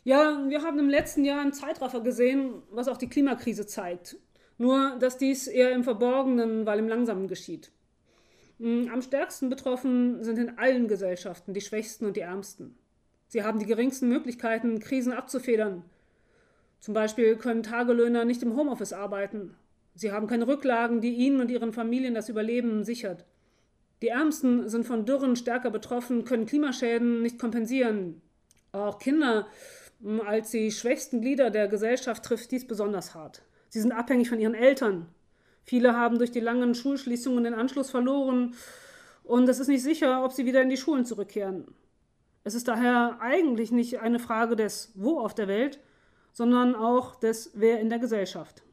Ja, wir haben im letzten Jahr einen Zeitraffer gesehen, was auch die Klimakrise zeigt. Nur, dass dies eher im Verborgenen, weil im Langsamen geschieht. Am stärksten betroffen sind in allen Gesellschaften die Schwächsten und die Ärmsten. Sie haben die geringsten Möglichkeiten, Krisen abzufedern. Zum Beispiel können Tagelöhner nicht im Homeoffice arbeiten. Sie haben keine Rücklagen, die ihnen und ihren Familien das Überleben sichert. Die Ärmsten sind von Dürren stärker betroffen, können Klimaschäden nicht kompensieren. Auch Kinder als die schwächsten Glieder der Gesellschaft trifft dies besonders hart. Sie sind abhängig von ihren Eltern. Viele haben durch die langen Schulschließungen den Anschluss verloren und es ist nicht sicher, ob sie wieder in die Schulen zurückkehren. Es ist daher eigentlich nicht eine Frage des Wo auf der Welt, sondern auch des Wer in der Gesellschaft.